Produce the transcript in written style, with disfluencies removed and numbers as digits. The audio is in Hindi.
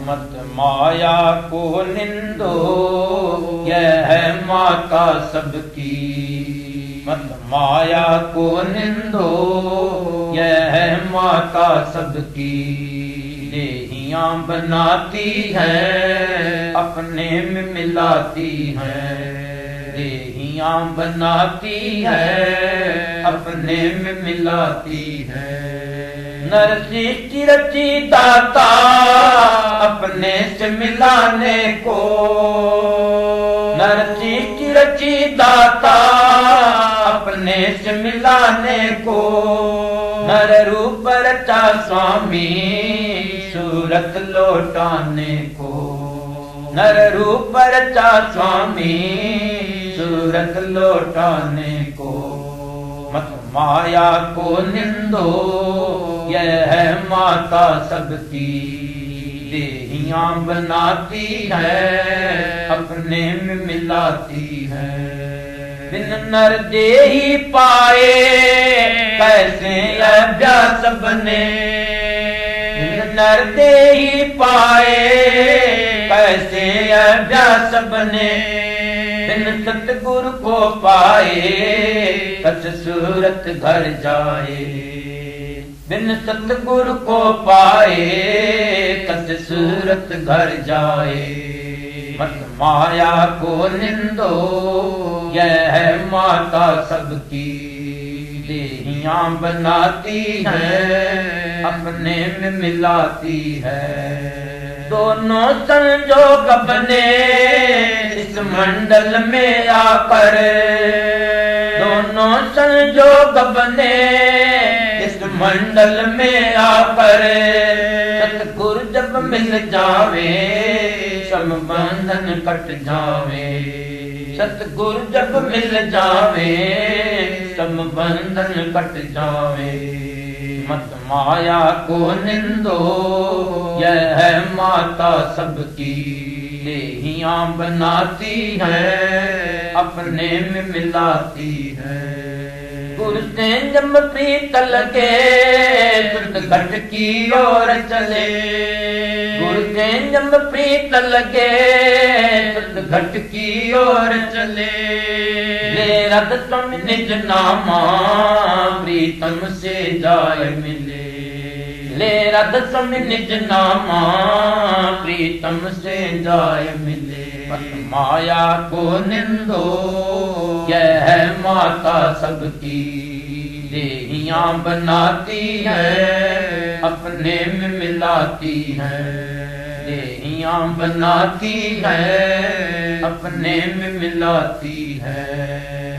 मत माया को निंदो, यह है माता सबकी। मत माया को निंदो, यह है माता सबकी। देहियां बनाती है, अपने में मिलाती है। देहियां बनाती है, अपने में मिलाती है। नर सृष्टि रची दाता, अपने से मिलाने को। नर सृष्टि रची दाता, अपने से मिलाने को। नर रूप रचा स्वामी, सूरत लौटाने को। नर रूप रचा स्वामी, सूरत लौटाने को। मत माया को निंदो, यह है माता सबकी। देहियां बनाती है, अपने में मिलाती है। बिन नर देही पाए, कैसे अभ्यास बने। बिन नर देही पाए, कैसे अभ्यास बने। बिन सतगुरु को पाए, कस सूरत घर जाए। बिन सतगुरु को पाए, कस सूरत घर जाए। मत माया को निंदो, यह है माता सबकी। देहियां बनाती है, अपने में मिलाती है। दोनों संजोग बने इस मंडल में आकर। दोनों संजोग बने इस मंडल में आकर। सतगुरु जब मिल जावे, सब बंधन कट जावे। सतगुरु जब मिल जावे, सब बंधन कट जावे। मत माया को निंदो, यह है माता सबकी। देहियां बनाती है, अपने में मिलाती है। गुरु से जब प्रीत लगे, शुद्ध घट की ओर चले। गुरु से जब प्रीत लगे, शुद्ध घट की ओर चले। ले रद तुम निज नामा, प्रीतम से जाय मिले। ले रद तुम निज नामा, प्रीतम से जाय मिले। मत माया को निंदो, यह है माता सबकी। देहियां बनाती है, अपने में मिलाती है। देहियां बनाती है, अपने में मिलाती है।